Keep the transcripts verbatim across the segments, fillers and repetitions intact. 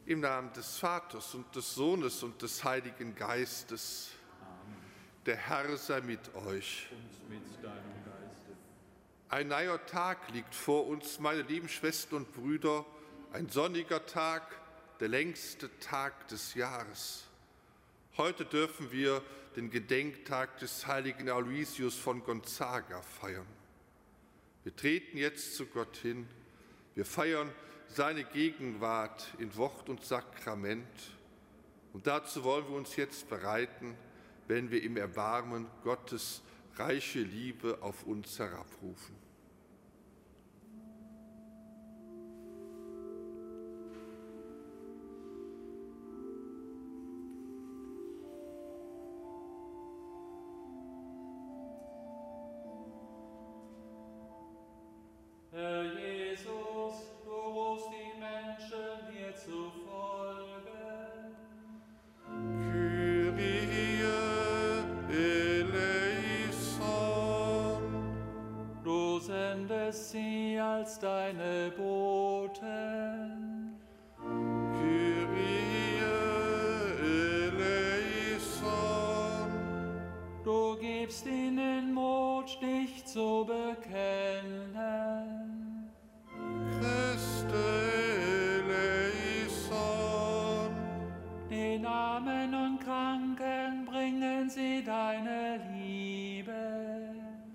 Im Namen des Vaters und des Sohnes und des Heiligen Geistes. Amen. Der Herr sei mit euch. Und mit deinem Geiste. Ein neuer Tag liegt vor uns, meine lieben Schwestern und Brüder. Ein sonniger Tag, der längste Tag des Jahres. Heute dürfen wir den Gedenktag des heiligen Aloysius von Gonzaga feiern. Wir treten jetzt zu Gott hin. Wir feiern seine Gegenwart in Wort und Sakrament. Und dazu wollen wir uns jetzt bereiten, wenn wir im Erbarmen Gottes reiche Liebe auf uns herabrufen. Herr Jesus, du rufst die Menschen dir zu folgen. Kyrie eleison. Du sendest sie als deine Boten. Kyrie eleison. Du gibst ihnen Mut, dich zu bekennen. Christe eleison. Den Armen und Kranken bringen sie deine Liebe.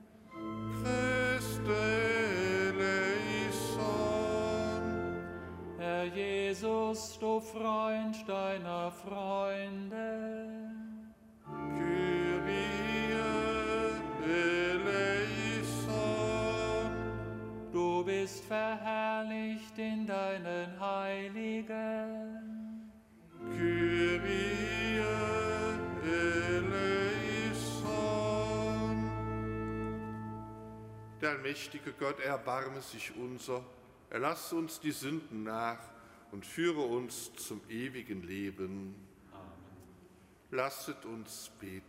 Christe eleison. Herr Jesus, du Freund deiner Freunde. Kyrie eleison. Du bist verherrlicht in deinen Heiligen. Kyrie eleison. Der allmächtige Gott, erbarme sich unser, erlasse uns die Sünden nach und führe uns zum ewigen Leben. Amen. Lasset uns beten.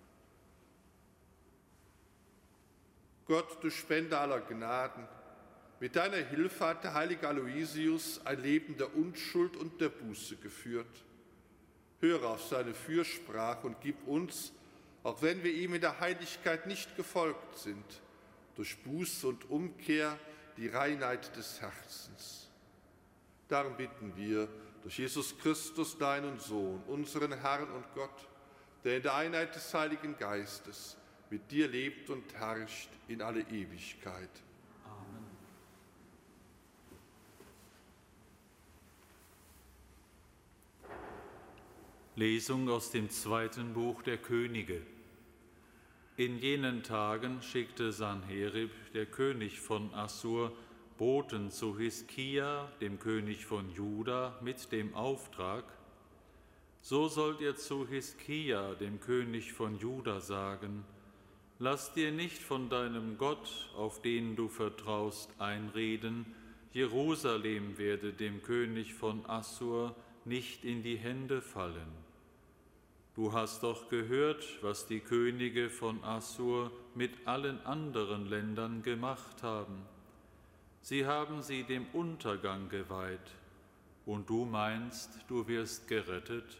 Gott, du Spender aller Gnaden, mit deiner Hilfe hat der heilige Aloysius ein Leben der Unschuld und der Buße geführt. Höre auf seine Fürsprache und gib uns, auch wenn wir ihm in der Heiligkeit nicht gefolgt sind, durch Buße und Umkehr die Reinheit des Herzens. Darum bitten wir durch Jesus Christus, deinen Sohn, unseren Herrn und Gott, der in der Einheit des Heiligen Geistes mit dir lebt und herrscht in alle Ewigkeit. Amen. Lesung aus dem zweiten Buch der Könige. In jenen Tagen schickte Sanherib, der König von Assur, Boten zu Hiskia, dem König von Juda, mit dem Auftrag: So sollt ihr zu Hiskia, dem König von Juda, sagen: Lass dir nicht von deinem Gott, auf den du vertraust, einreden, Jerusalem werde dem König von Assur nicht in die Hände fallen. Du hast doch gehört, was die Könige von Assur mit allen anderen Ländern gemacht haben. Sie haben sie dem Untergang geweiht, und du meinst, du wirst gerettet?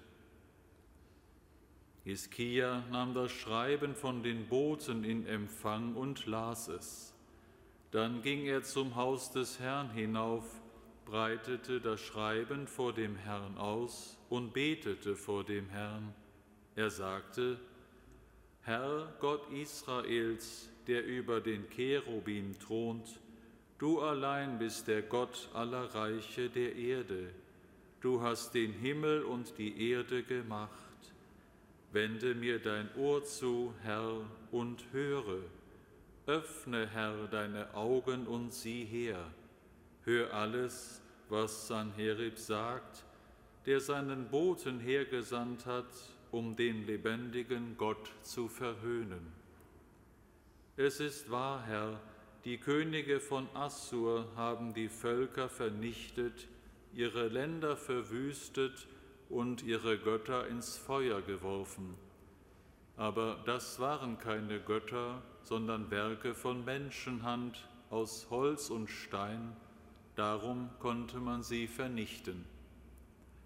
Hiskia nahm das Schreiben von den Boten in Empfang und las es. Dann ging er zum Haus des Herrn hinauf, breitete das Schreiben vor dem Herrn aus und betete vor dem Herrn. Er sagte: Herr Gott Israels, der über den Cherubim thront, du allein bist der Gott aller Reiche der Erde. Du hast den Himmel und die Erde gemacht. Wende mir dein Ohr zu, Herr, und höre. Öffne, Herr, deine Augen und sieh her. Hör alles, was Sanherib sagt, der seinen Boten hergesandt hat, um den lebendigen Gott zu verhöhnen. Es ist wahr, Herr, die Könige von Assur haben die Völker vernichtet, ihre Länder verwüstet und ihre Götter ins Feuer geworfen. Aber das waren keine Götter, sondern Werke von Menschenhand aus Holz und Stein, darum konnte man sie vernichten.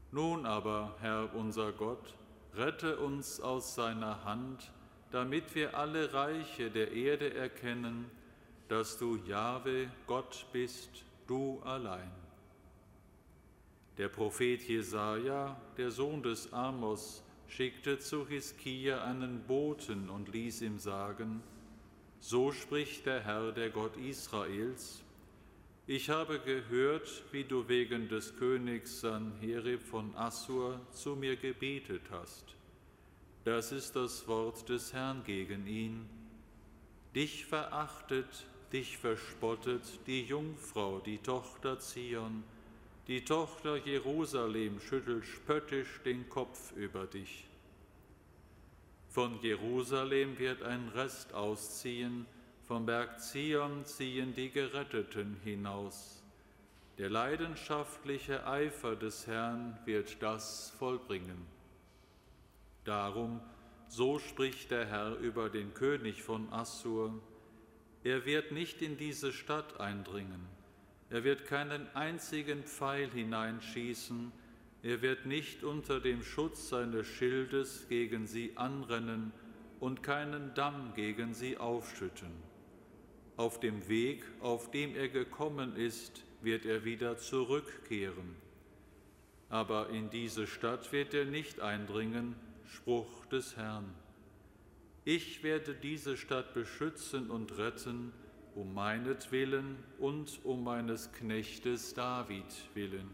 Nun aber, Herr unser Gott, rette uns aus seiner Hand, damit wir alle Reiche der Erde erkennen, dass du Jahwe Gott bist, du allein. Der Prophet Jesaja, der Sohn des Amos, schickte zu Hiskia einen Boten und ließ ihm sagen: So spricht der Herr, der Gott Israels: Ich habe gehört, wie du wegen des Königs Sanherib von Assur zu mir gebetet hast. Das ist das Wort des Herrn gegen ihn. Dich verachtet, dich verspottet die Jungfrau, die Tochter Zion. Die Tochter Jerusalem schüttelt spöttisch den Kopf über dich. Von Jerusalem wird ein Rest ausziehen, vom Berg Zion ziehen die Geretteten hinaus. Der leidenschaftliche Eifer des Herrn wird das vollbringen. Darum, so spricht der Herr über den König von Assur: Er wird nicht in diese Stadt eindringen. Er wird keinen einzigen Pfeil hineinschießen. Er wird nicht unter dem Schutz seines Schildes gegen sie anrennen und keinen Damm gegen sie aufschütten. Auf dem Weg, auf dem er gekommen ist, wird er wieder zurückkehren. Aber in diese Stadt wird er nicht eindringen, Spruch des Herrn. Ich werde diese Stadt beschützen und retten, um meinetwillen und um meines Knechtes David willen.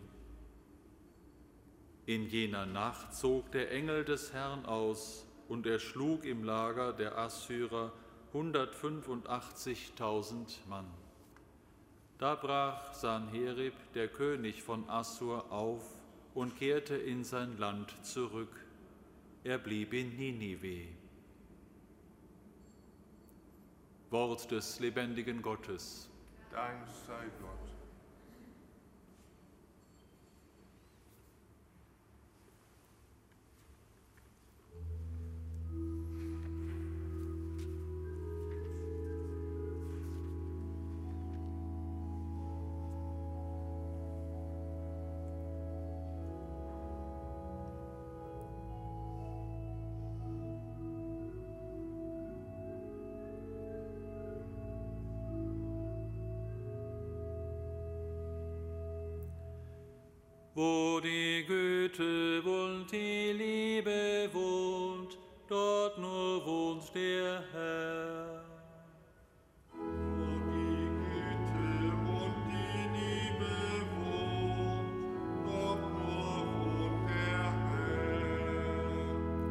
In jener Nacht zog der Engel des Herrn aus, und er schlug im Lager der Assyrer hundertfünfundachtzigtausend Mann. Da brach Sanherib, der König von Assur, auf und kehrte in sein Land zurück. Er blieb in Ninive. Wort des lebendigen Gottes. Dank sei Gott. Wo die Güte und die Liebe wohnt, dort nur wohnt der Herr. Wo die Güte und die Liebe wohnt, dort nur wohnt der Herr.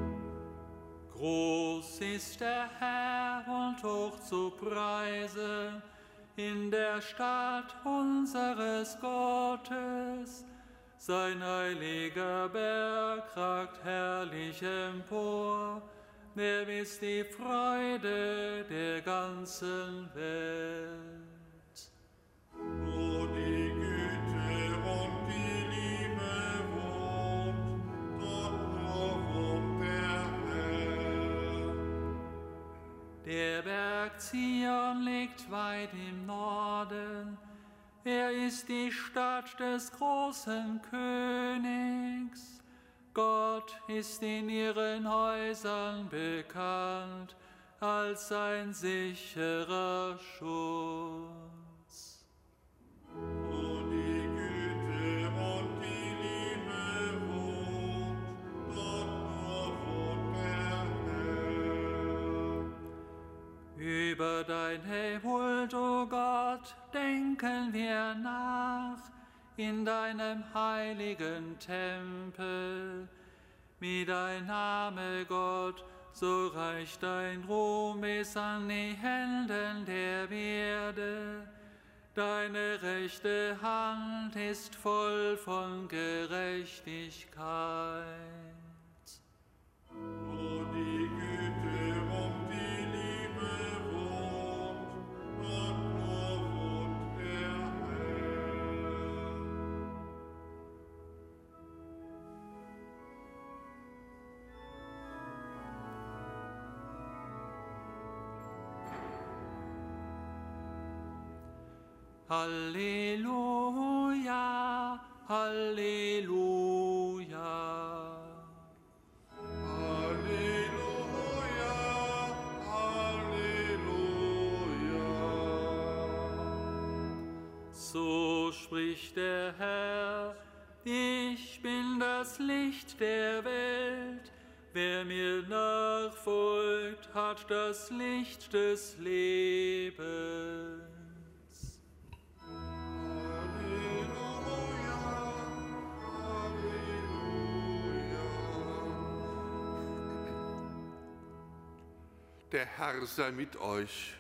Groß ist der Herr und hoch zu preisen in der Stadt unseres Gottes. Sein heiliger Berg ragt herrlich empor, der ist die Freude der ganzen Welt. Wo die Güte und die Liebe wohnt, dort nur wohnt der Herr. Der Berg Zion liegt weit im Norden. Er ist die Stadt des großen Königs. Gott ist in ihren Häusern bekannt als ein sicherer Schutz. Wo die Güte und die Liebe wohnt, dort nur wohnt der Herr. Über deine Huld, o Gott, denken wir nach in deinem heiligen Tempel. Wie dein Name, Gott, so reich dein Ruhm bis an die Enden der Erde. Deine rechte Hand ist voll von Gerechtigkeit. Wo die Güte und die Liebe wohnt, dort nur wohnt der Herr. Halleluja, Halleluja. so spricht der Herr, ich bin das Licht der Welt. Wer mir nachfolgt, hat das Licht des Lebens. Der Herr sei mit euch.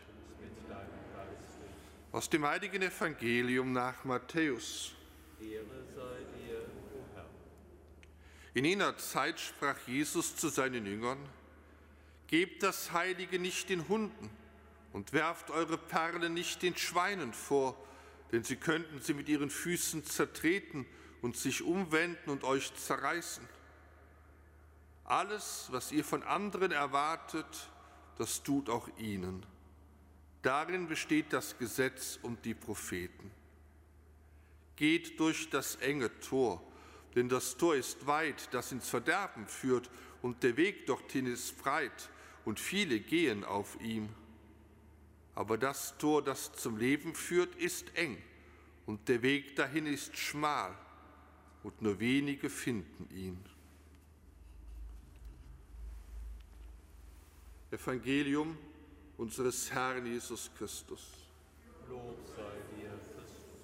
Aus dem heiligen Evangelium nach Matthäus. Ehre sei dir, o Herr. In jener Zeit sprach Jesus zu seinen Jüngern: Gebt das Heilige nicht den Hunden und werft eure Perlen nicht den Schweinen vor, denn sie könnten sie mit ihren Füßen zertreten und sich umwenden und euch zerreißen. Alles, was ihr von anderen erwartet, das tut auch ihnen. Darin besteht das Gesetz und die Propheten. Geht durch das enge Tor, denn das Tor ist weit, das ins Verderben führt, und der Weg dorthin ist breit, und viele gehen auf ihm. Aber das Tor, das zum Leben führt, ist eng, und der Weg dahin ist schmal, und nur wenige finden ihn. Evangelium unseres Herrn Jesus Christus. Lob sei dir, Christus.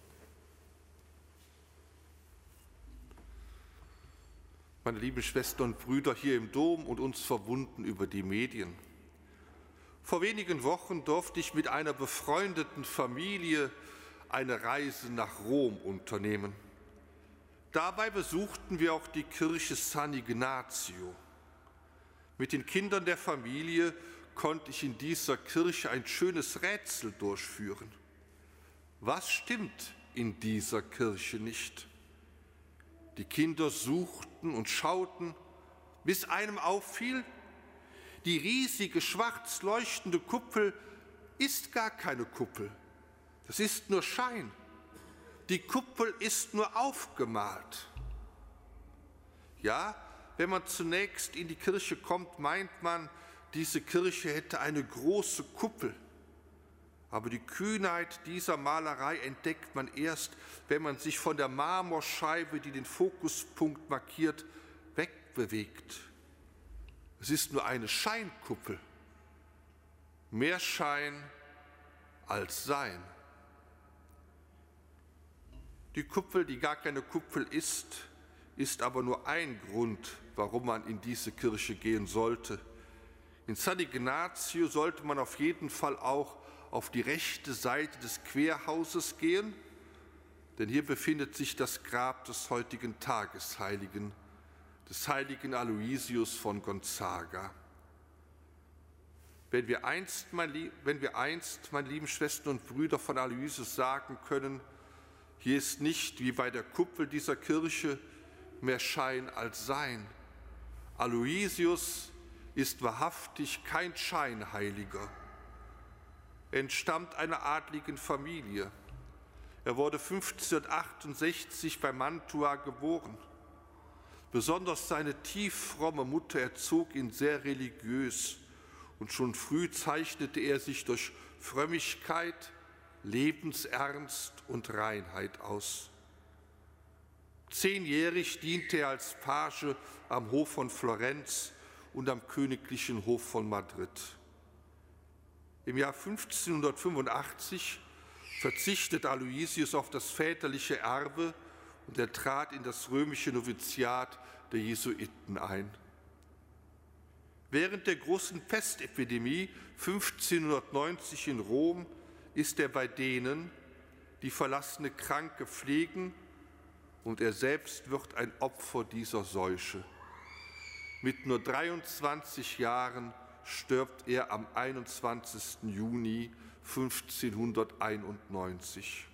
Meine lieben Schwestern und Brüder hier im Dom und uns verbunden über die Medien. Vor wenigen Wochen durfte ich mit einer befreundeten Familie eine Reise nach Rom unternehmen. Dabei besuchten wir auch die Kirche San Ignazio. Mit den Kindern der Familie konnte ich in dieser Kirche ein schönes Rätsel durchführen. Was stimmt in dieser Kirche nicht? Die Kinder suchten und schauten, bis einem auffiel, die riesige schwarz leuchtende Kuppel ist gar keine Kuppel. Das ist nur Schein. Die Kuppel ist nur aufgemalt. Ja, wenn man zunächst in die Kirche kommt, meint man, diese Kirche hätte eine große Kuppel. Aber die Kühnheit dieser Malerei entdeckt man erst, wenn man sich von der Marmorscheibe, die den Fokuspunkt markiert, wegbewegt. Es ist nur eine Scheinkuppel. Mehr Schein als Sein. Die Kuppel, die gar keine Kuppel ist, ist aber nur ein Grund, warum man in diese Kirche gehen sollte. In San Ignazio sollte man auf jeden Fall auch auf die rechte Seite des Querhauses gehen, denn hier befindet sich das Grab des heutigen Tagesheiligen, des heiligen Aloysius von Gonzaga. Wenn wir einst, mein, wenn wir einst, meine lieben Schwestern und Brüder, von Aloysius sagen können, hier ist nicht wie bei der Kuppel dieser Kirche mehr Schein als Sein. Aloysius ist wahrhaftig kein Scheinheiliger. Er entstammt einer adligen Familie. Er wurde fünfzehnhundertachtundsechzig bei Mantua geboren. Besonders seine tief fromme Mutter erzog ihn sehr religiös und schon früh zeichnete er sich durch Frömmigkeit, Lebensernst und Reinheit aus. Zehnjährig diente er als Page am Hof von Florenz und am königlichen Hof von Madrid. Im Jahr fünfzehnhundertfünfundachtzig verzichtet Aloysius auf das väterliche Erbe und er trat in das römische Noviziat der Jesuiten ein. Während der großen Pestepidemie fünfzehnhundertneunzig in Rom ist er bei denen, die verlassene Kranke pflegen, und er selbst wird ein Opfer dieser Seuche. Mit nur dreiundzwanzig Jahren stirbt er am einundzwanzigsten Juni fünfzehnhunderteinundneunzig.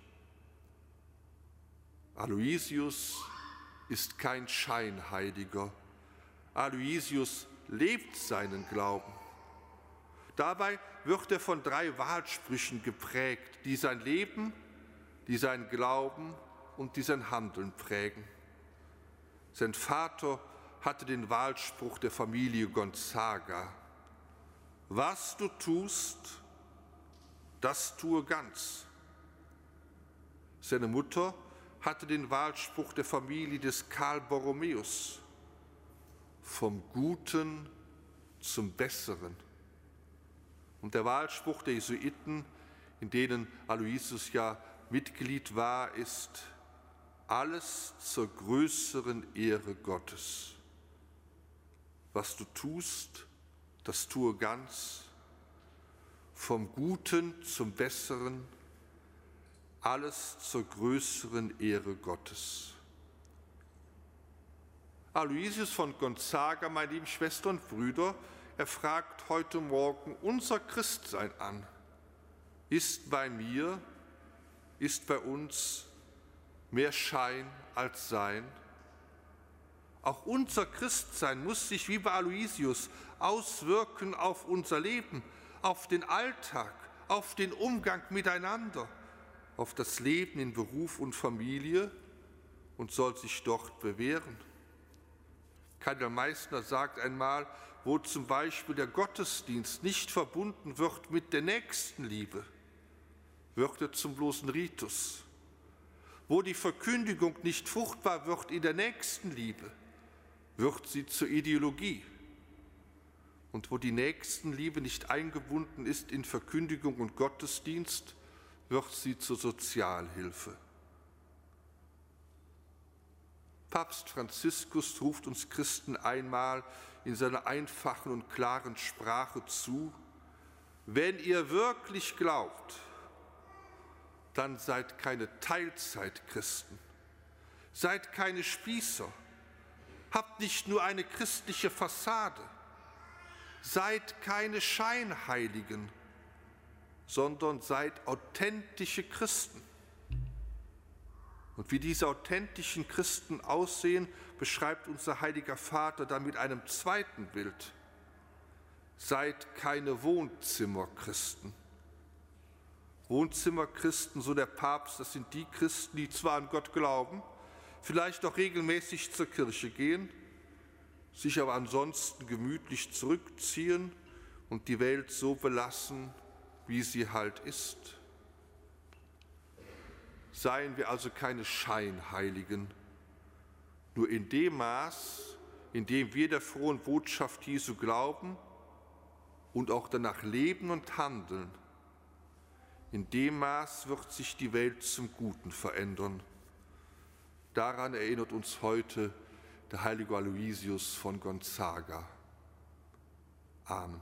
Aloysius ist kein Scheinheiliger. Aloysius lebt seinen Glauben. Dabei wird er von drei Wahlsprüchen geprägt, die sein Leben, die sein Glauben und die sein Handeln prägen. Sein Vater hatte den Wahlspruch der Familie Gonzaga: Was du tust, das tue ganz. Seine Mutter hatte den Wahlspruch der Familie des Karl Borromäus: vom Guten zum Besseren. Und der Wahlspruch der Jesuiten, in denen Aloysius ja Mitglied war, ist: alles zur größeren Ehre Gottes. Was du tust, das tue ganz, vom Guten zum Besseren, alles zur größeren Ehre Gottes. Aloysius von Gonzaga, meine lieben Schwestern und Brüder, er fragt heute Morgen unser Christsein an. Ist bei mir, ist bei uns mehr Schein als Sein? Auch unser Christsein muss sich wie bei Aloysius auswirken auf unser Leben, auf den Alltag, auf den Umgang miteinander, auf das Leben in Beruf und Familie und soll sich dort bewähren. Kardinal Meissner sagt einmal, wo zum Beispiel der Gottesdienst nicht verbunden wird mit der Nächstenliebe, wird er zum bloßen Ritus. Wo die Verkündigung nicht fruchtbar wird in der Nächstenliebe, wird sie zur Ideologie. Und wo die Nächstenliebe nicht eingebunden ist in Verkündigung und Gottesdienst, wird sie zur Sozialhilfe. Papst Franziskus ruft uns Christen einmal in seiner einfachen und klaren Sprache zu: Wenn ihr wirklich glaubt, dann seid keine Teilzeitchristen, seid keine Spießer, habt nicht nur eine christliche Fassade, seid keine Scheinheiligen, sondern seid authentische Christen. Und wie diese authentischen Christen aussehen, beschreibt unser heiliger Vater dann mit einem zweiten Bild. Seid keine Wohnzimmerchristen. Wohnzimmerchristen, so der Papst, das sind die Christen, die zwar an Gott glauben, vielleicht auch regelmäßig zur Kirche gehen, sich aber ansonsten gemütlich zurückziehen und die Welt so belassen, wie sie halt ist. Seien wir also keine Scheinheiligen, nur in dem Maß, in dem wir der frohen Botschaft Jesu glauben und auch danach leben und handeln, in dem Maß wird sich die Welt zum Guten verändern. Daran erinnert uns heute der heilige Aloysius von Gonzaga. Amen.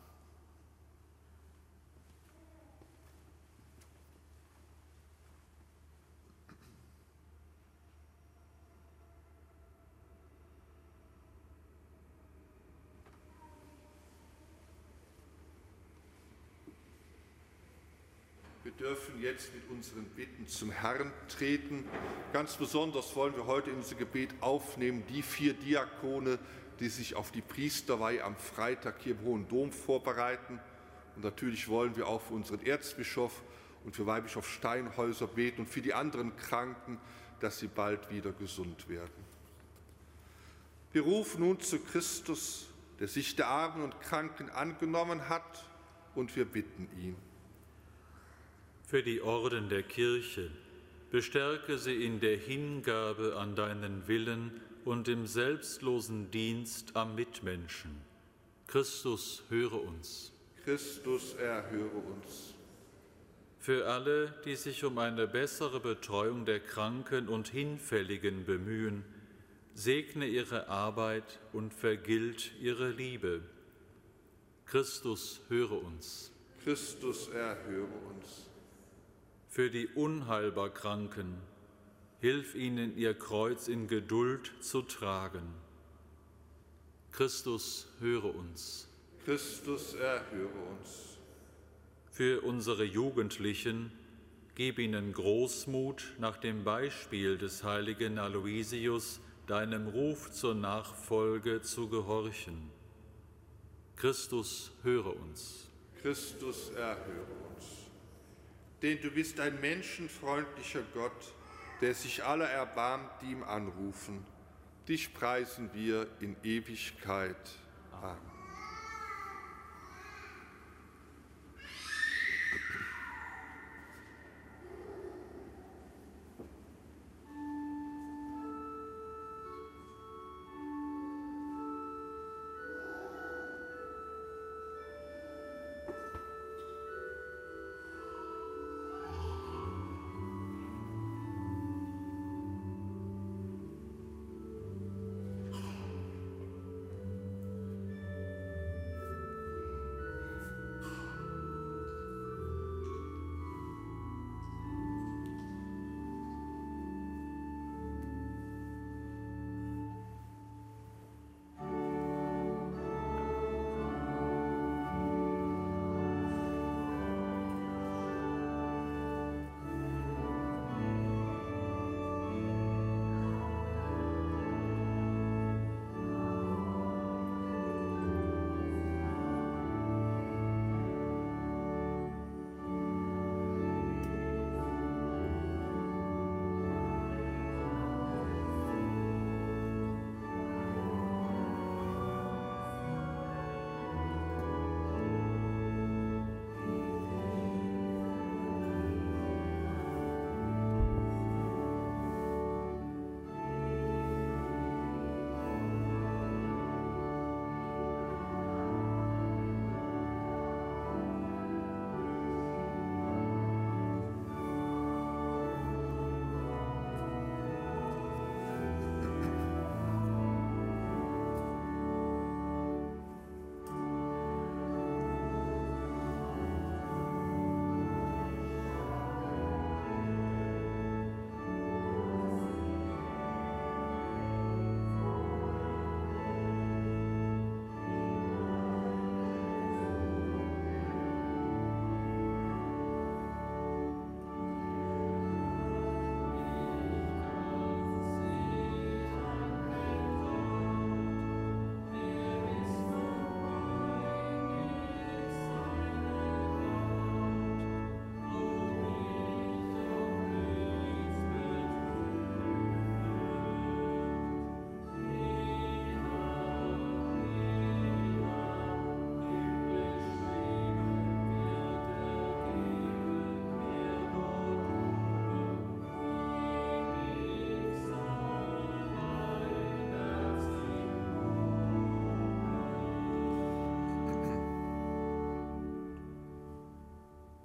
Wir dürfen jetzt mit unseren Bitten zum Herrn treten. Ganz besonders wollen wir heute in unser Gebet aufnehmen die vier Diakone, die sich auf die Priesterweihe am Freitag hier im Hohen Dom vorbereiten. Und natürlich wollen wir auch für unseren Erzbischof und für Weihbischof Steinhäuser beten und für die anderen Kranken, dass sie bald wieder gesund werden. Wir rufen nun zu Christus, der sich der Armen und Kranken angenommen hat, und wir bitten ihn. Für die Orden der Kirche, bestärke sie in der Hingabe an deinen Willen und im selbstlosen Dienst am Mitmenschen. Christus, höre uns. Christus, erhöre uns. Für alle, die sich um eine bessere Betreuung der Kranken und Hinfälligen bemühen, segne ihre Arbeit und vergilt ihre Liebe. Christus, höre uns. Christus, erhöre uns. Für die unheilbar Kranken, hilf ihnen, ihr Kreuz in Geduld zu tragen. Christus, höre uns. Christus, erhöre uns. Für unsere Jugendlichen, gib ihnen Großmut, nach dem Beispiel des heiligen Aloysius, deinem Ruf zur Nachfolge zu gehorchen. Christus, höre uns. Christus, erhöre uns. Denn du bist ein menschenfreundlicher Gott, der sich aller erbarmt, die ihm anrufen. Dich preisen wir in Ewigkeit. Amen.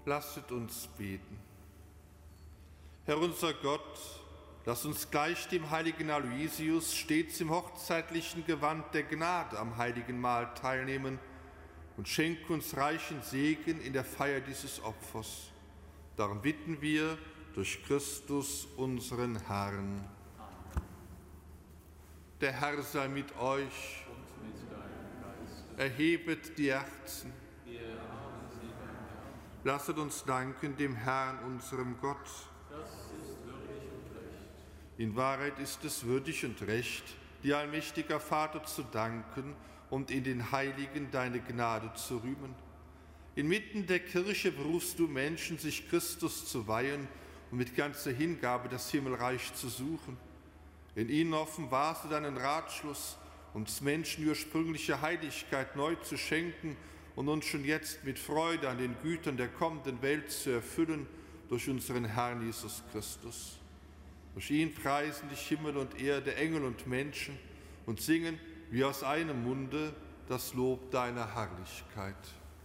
Lasset uns beten. Herr unser Gott, lass uns gleich dem heiligen Aloysius stets im hochzeitlichen Gewand der Gnade am heiligen Mahl teilnehmen und schenk uns reichen Segen in der Feier dieses Opfers. Darum bitten wir durch Christus, unseren Herrn. Der Herr sei mit euch. Und mit deinem Geist. Erhebet die Herzen. Wir haben sie beim Herrn. Lasset uns danken dem Herrn, unserem Gott. Das ist würdig und recht. In Wahrheit ist es würdig und recht, dir, allmächtiger Vater, zu danken und in den Heiligen deine Gnade zu rühmen. Inmitten der Kirche berufst du Menschen, sich Christus zu weihen und mit ganzer Hingabe das Himmelreich zu suchen. In ihnen offenbarst du deinen Ratschluss, uns Menschen ursprüngliche Heiligkeit neu zu schenken und uns schon jetzt mit Freude an den Gütern der kommenden Welt zu erfüllen durch unseren Herrn Jesus Christus. Durch ihn preisen dich Himmel und Erde, Engel und Menschen und singen wie aus einem Munde das Lob deiner Herrlichkeit.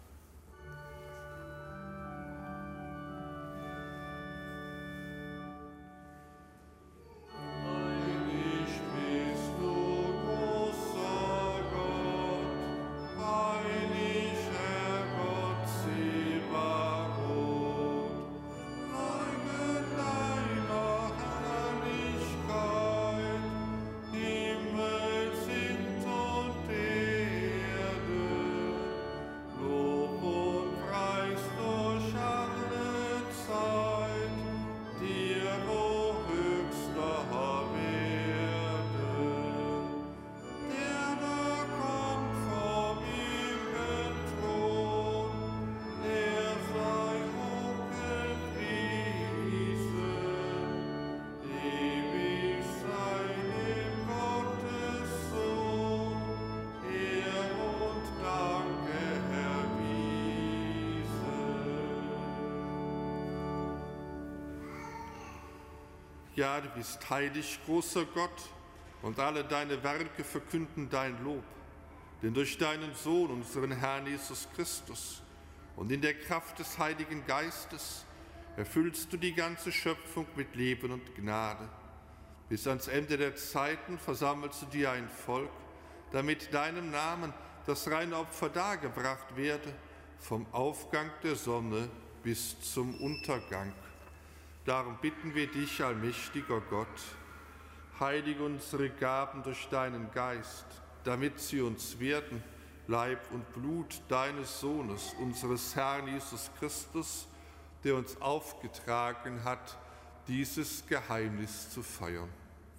Ja, du bist heilig, großer Gott, und alle deine Werke verkünden dein Lob. Denn durch deinen Sohn, unseren Herrn Jesus Christus, und in der Kraft des Heiligen Geistes erfüllst du die ganze Schöpfung mit Leben und Gnade. Bis ans Ende der Zeiten versammelst du dir ein Volk, damit deinem Namen das reine Opfer dargebracht werde, vom Aufgang der Sonne bis zum Untergang. Darum bitten wir dich, allmächtiger Gott, heilige unsere Gaben durch deinen Geist, damit sie uns werden, Leib und Blut deines Sohnes, unseres Herrn Jesus Christus, der uns aufgetragen hat, dieses Geheimnis zu feiern.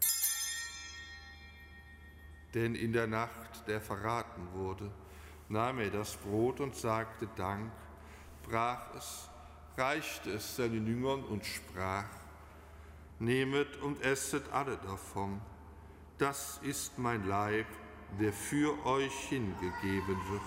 Denn in der Nacht, der verraten wurde, nahm er das Brot und sagte Dank, brach es, reichte es seinen Jüngern und sprach: Nehmet und esset alle davon. Das ist mein Leib, der für euch hingegeben wird.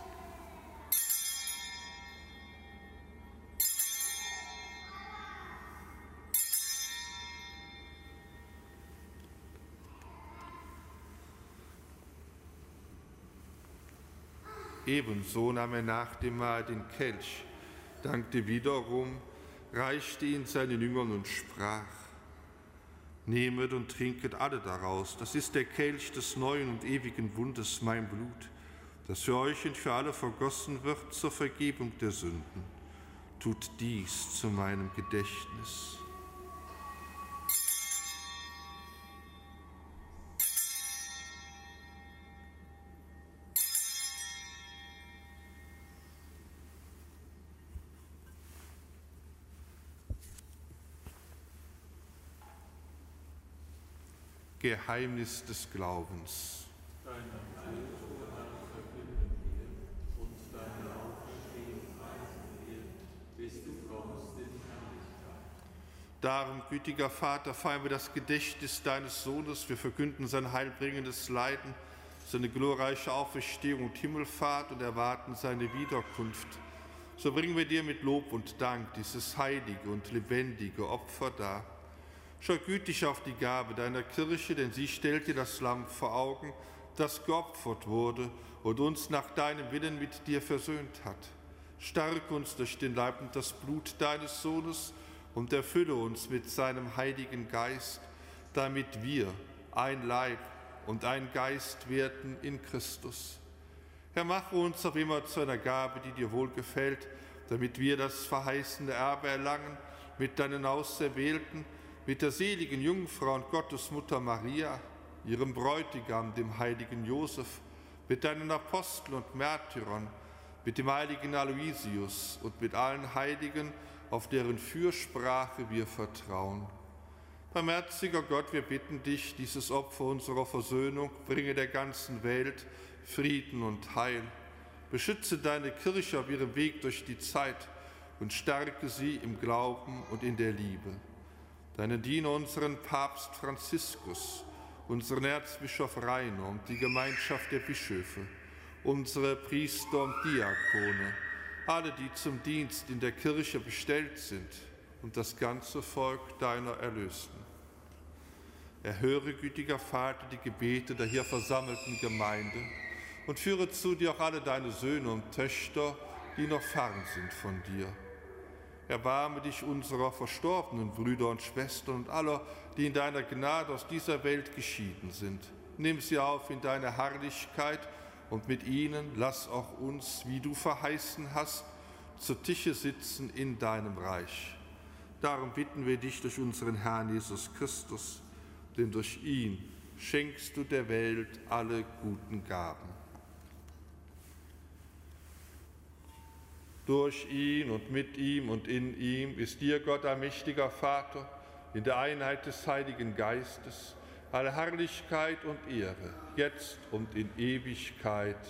Ebenso nahm er nach dem Mahl den Kelch, dankte wiederum, reichte ihn seinen Jüngern und sprach: Nehmet und trinket alle daraus, das ist der Kelch des neuen und ewigen Bundes, mein Blut, das für euch und für alle vergossen wird zur Vergebung der Sünden. Tut dies zu meinem Gedächtnis. Geheimnis des Glaubens. Deinen Tod, o Herr, verkünden wir, und deine Auferstehung preisen wir, bis du kommst in Herrlichkeit. Darum, gütiger Vater, feiern wir das Gedächtnis deines Sohnes. Wir verkünden sein heilbringendes Leiden, seine glorreiche Auferstehung und Himmelfahrt und erwarten seine Wiederkunft. So bringen wir dir mit Lob und Dank dieses heilige und lebendige Opfer dar. Schau gütig auf die Gabe deiner Kirche, denn sie stellt dir das Lamm vor Augen, das geopfert wurde und uns nach deinem Willen mit dir versöhnt hat. Stärke uns durch den Leib und das Blut deines Sohnes und erfülle uns mit seinem Heiligen Geist, damit wir ein Leib und ein Geist werden in Christus. Herr, mache uns auch immer zu einer Gabe, die dir wohlgefällt, damit wir das verheißene Erbe erlangen mit deinen Auserwählten, mit der seligen Jungfrau und Gottesmutter Maria, ihrem Bräutigam, dem heiligen Josef, mit deinen Aposteln und Märtyrern, mit dem heiligen Aloysius und mit allen Heiligen, auf deren Fürsprache wir vertrauen. Barmherziger Gott, wir bitten dich, dieses Opfer unserer Versöhnung bringe der ganzen Welt Frieden und Heil. Beschütze deine Kirche auf ihrem Weg durch die Zeit und stärke sie im Glauben und in der Liebe. Deinen Diener, unseren Papst Franziskus, unseren Erzbischof Rainer und die Gemeinschaft der Bischöfe, unsere Priester und Diakone, alle, die zum Dienst in der Kirche bestellt sind, und das ganze Volk deiner Erlösten. Erhöre, gütiger Vater, die Gebete der hier versammelten Gemeinde und führe zu dir auch alle deine Söhne und Töchter, die noch fern sind von dir. Erbarme dich unserer verstorbenen Brüder und Schwestern und aller, die in deiner Gnade aus dieser Welt geschieden sind. Nimm sie auf in deine Herrlichkeit und mit ihnen lass auch uns, wie du verheißen hast, zu Tische sitzen in deinem Reich. Darum bitten wir dich durch unseren Herrn Jesus Christus, denn durch ihn schenkst du der Welt alle guten Gaben. Durch ihn und mit ihm und in ihm ist dir, Gott, allmächtiger Vater, in der Einheit des Heiligen Geistes, alle Herrlichkeit und Ehre, jetzt und in Ewigkeit.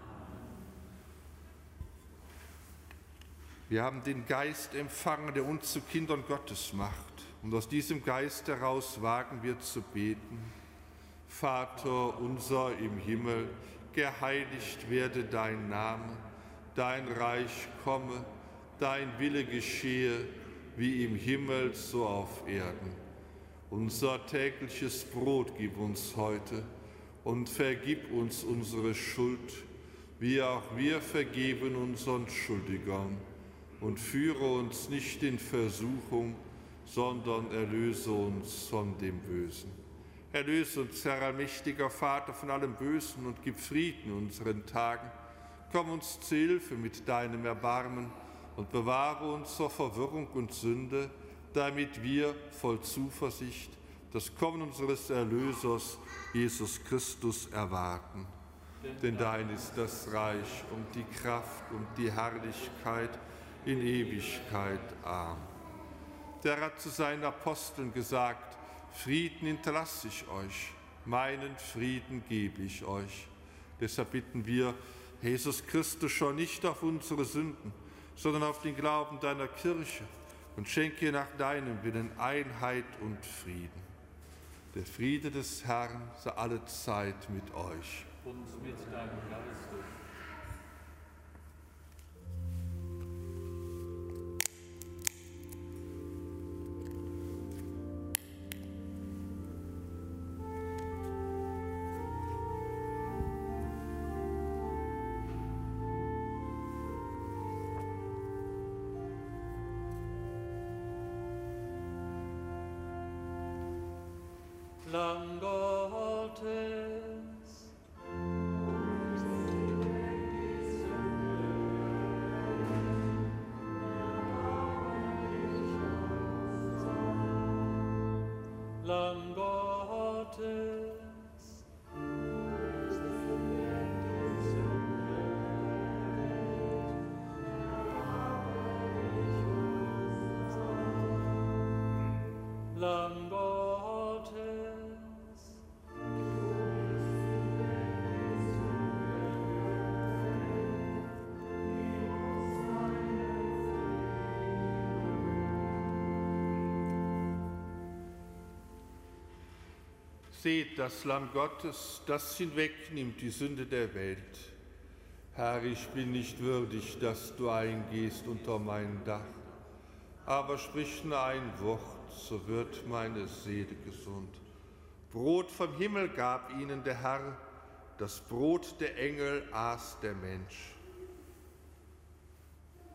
Wir haben den Geist empfangen, der uns zu Kindern Gottes macht. Und aus diesem Geist heraus wagen wir zu beten. Vater unser im Himmel, geheiligt werde dein Name, dein Reich komme, dein Wille geschehe, wie im Himmel so auf Erden. Unser tägliches Brot gib uns heute und vergib uns unsere Schuld, wie auch wir vergeben unseren Schuldigern. Und führe uns nicht in Versuchung, sondern erlöse uns von dem Bösen. Erlöse uns, Herr allmächtiger Vater, von allem Bösen und gib Frieden unseren Tagen. Komm uns zu Hilfe mit deinem Erbarmen und bewahre uns vor Verwirrung und Sünde, damit wir voll Zuversicht das Kommen unseres Erlösers, Jesus Christus, erwarten. Denn dein ist das Reich und die Kraft und die Herrlichkeit in Ewigkeit. Amen. Der Herr hat zu seinen Aposteln gesagt: Frieden hinterlasse ich euch, meinen Frieden gebe ich euch. Deshalb bitten wir, Jesus Christus, schau nicht auf unsere Sünden, sondern auf den Glauben deiner Kirche und schenke nach deinem Willen Einheit und Frieden. Der Friede des Herrn sei alle Zeit mit euch. Und mit deinem Geiste. Lamm Gottes, Lamm Gottes, Lamm Gottes, Seht das Lamm Gottes, das hinwegnimmt die Sünde der Welt. Herr, ich bin nicht würdig, dass du eingehst unter mein Dach, aber sprich nur ein Wort, so wird meine Seele gesund. Brot vom Himmel gab ihnen der Herr, das Brot der Engel aß der Mensch.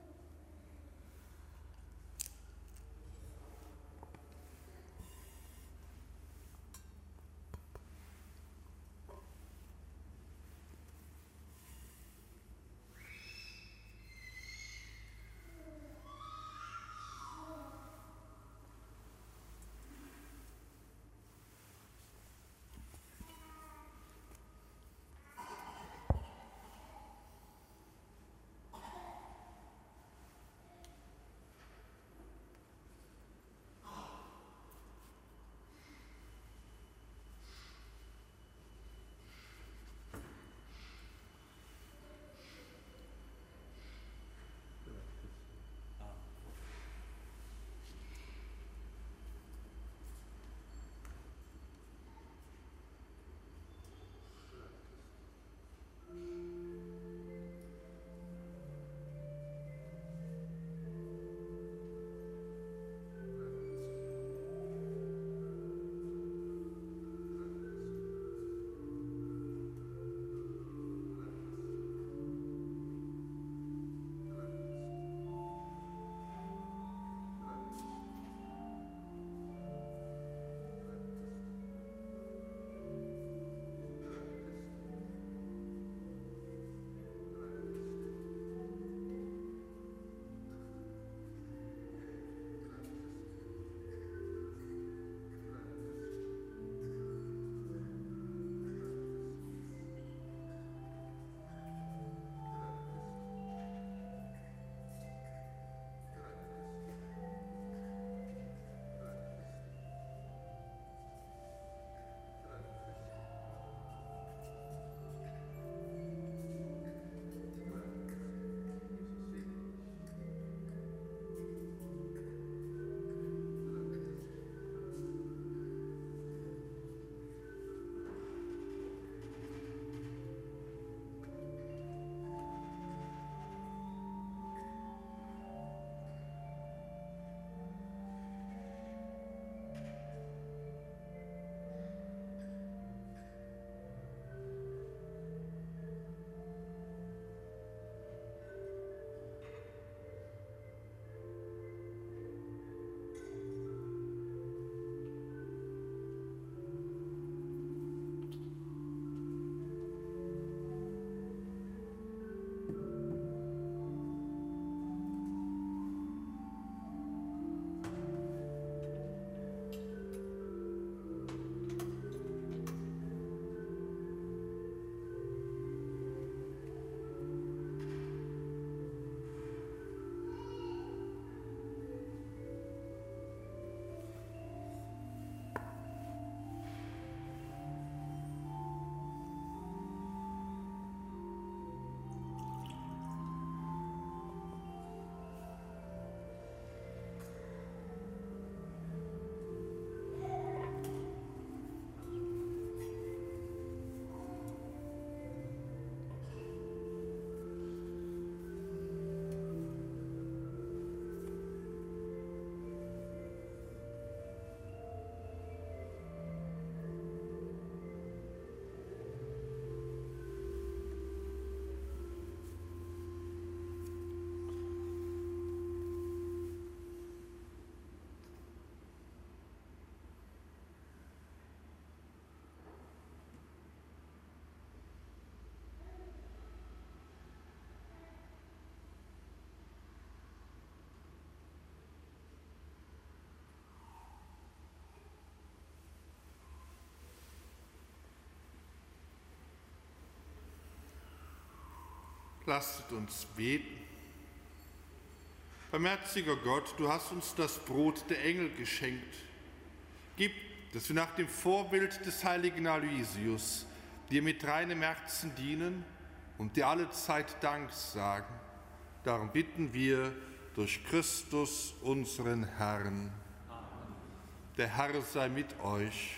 Lasst uns beten. Barmherziger Gott, du hast uns das Brot der Engel geschenkt. Gib, dass wir nach dem Vorbild des heiligen Aloysius dir mit reinem Herzen dienen und dir alle Zeit Dank sagen. Darum bitten wir durch Christus, unseren Herrn. Amen. Der Herr sei mit euch.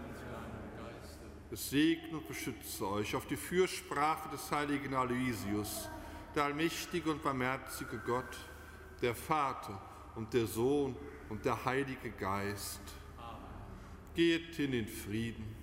Es segne und beschütze euch auf die Fürsprache des heiligen Aloysius, der allmächtige und barmherzige Gott, der Vater und der Sohn und der Heilige Geist. Amen. Geht hin in Frieden.